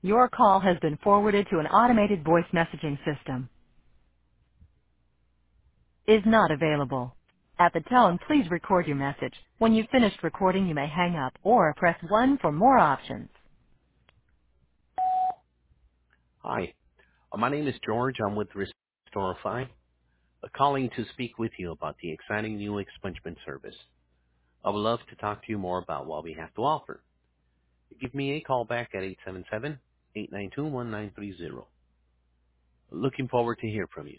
Your call has been forwarded to an automated voice messaging system. Is not available. At the tone, please record your message. When you've finished recording, you may hang up or press 1 for more options. Hi, my name is George. I'm with Restorify, calling to speak with you about the exciting new expungement service. I would love to talk to you more about what we have to offer. Give me a call back at 877-892-1930. Looking forward to hear from you.